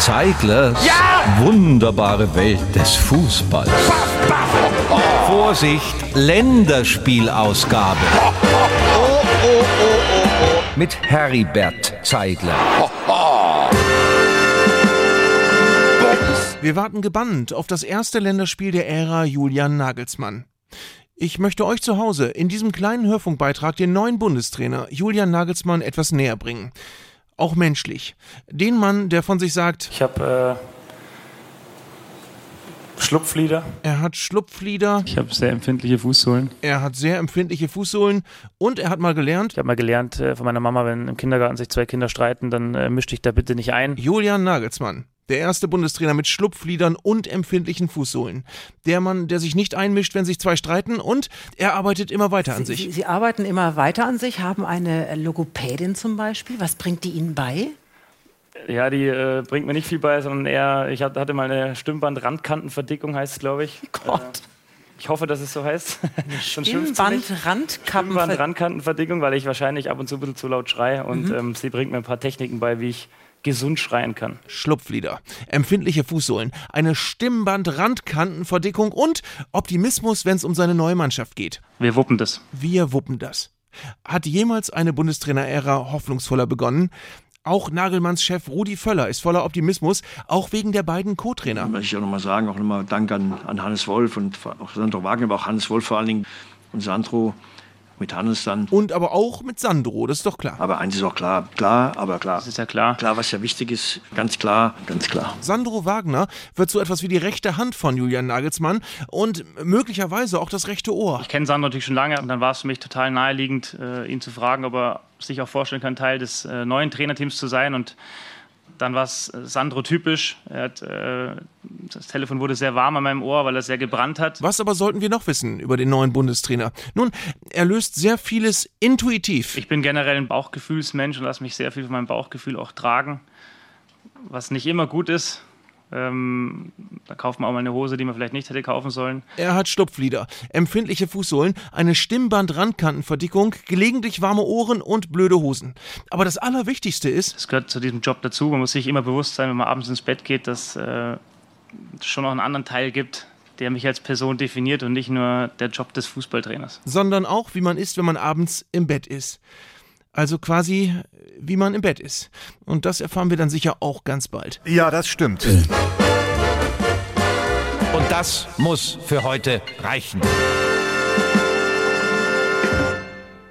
Zeiglers wunderbare Welt des Fußballs. Vorsicht, Länderspielausgabe. Mit Heribert Zeigler. Wir warten gebannt auf das erste Länderspiel der Ära Julian Nagelsmann. Ich möchte euch zu Hause in diesem kleinen Hörfunkbeitrag den neuen Bundestrainer Julian Nagelsmann etwas näher bringen. Auch menschlich. Den Mann, der von sich sagt: Ich habe Schlupflider. Er hat Schlupflider. Ich habe sehr empfindliche Fußsohlen. Er hat sehr empfindliche Fußsohlen. Und er hat mal gelernt. Ich habe mal gelernt von meiner Mama, wenn im Kindergarten sich zwei Kinder streiten, dann misch dich da bitte nicht ein. Julian Nagelsmann. Der erste Bundestrainer mit Schlupflidern und empfindlichen Fußsohlen. Der Mann, der sich nicht einmischt, wenn sich zwei streiten, und er arbeitet immer weiter an sich. Sie arbeiten immer weiter an sich, haben eine Logopädin zum Beispiel. Was bringt die Ihnen bei? Ja, die bringt mir nicht viel bei, sondern eher, ich hatte mal eine Stimmband-Randkantenverdickung, heißt es, glaube ich. Gott. Ich hoffe, dass es so heißt. Stimmband-Randkantenverdickung. Stimmband-Randkantenverdickung, weil ich wahrscheinlich ab und zu ein bisschen zu laut schreie. Und sie bringt mir ein paar Techniken bei, wie ich gesund schreien kann. Schlupflider, empfindliche Fußsohlen, eine Stimmband-Randkantenverdickung und Optimismus, wenn es um seine neue Mannschaft geht. Wir wuppen das. Wir wuppen das. Hat jemals eine Bundestrainer-Ära hoffnungsvoller begonnen? Auch Nagelmanns Chef Rudi Völler ist voller Optimismus, auch wegen der beiden Co-Trainer. Möchte ich auch nochmal sagen, auch nochmal Dank an Hannes Wolf und auch Sandro Wagner, aber auch Hannes Wolf vor allen Dingen und Sandro mit Hannes dann. Und aber auch mit Sandro, das ist doch klar. Aber eins ist auch klar, aber klar. Das ist ja klar. Klar, was ja wichtig ist, ganz klar, ganz klar. Sandro Wagner wird so etwas wie die rechte Hand von Julian Nagelsmann und möglicherweise auch das rechte Ohr. Ich kenne Sandro natürlich schon lange und dann war es für mich total naheliegend, ihn zu fragen, ob er sich auch vorstellen kann, Teil des neuen Trainerteams zu sein. Und dann war es Sandro typisch. Das Telefon wurde sehr warm an meinem Ohr, weil er sehr gebrannt hat. Was aber sollten wir noch wissen über den neuen Bundestrainer? Nun, er löst sehr vieles intuitiv. Ich bin generell ein Bauchgefühlsmensch und lasse mich sehr viel von meinem Bauchgefühl auch tragen, was nicht immer gut ist. Da kauft man auch mal eine Hose, die man vielleicht nicht hätte kaufen sollen. Er hat Schlupflider, empfindliche Fußsohlen, eine Stimmband-Randkantenverdickung, gelegentlich warme Ohren und blöde Hosen. Aber das Allerwichtigste ist: Das gehört zu diesem Job dazu. Man muss sich immer bewusst sein, wenn man abends ins Bett geht, dass es schon noch einen anderen Teil gibt, der mich als Person definiert und nicht nur der Job des Fußballtrainers. Sondern auch, wie man ist, wenn man abends im Bett ist. Also quasi, wie man im Bett ist. Und das erfahren wir dann sicher auch ganz bald. Ja, das stimmt. Und das muss für heute reichen.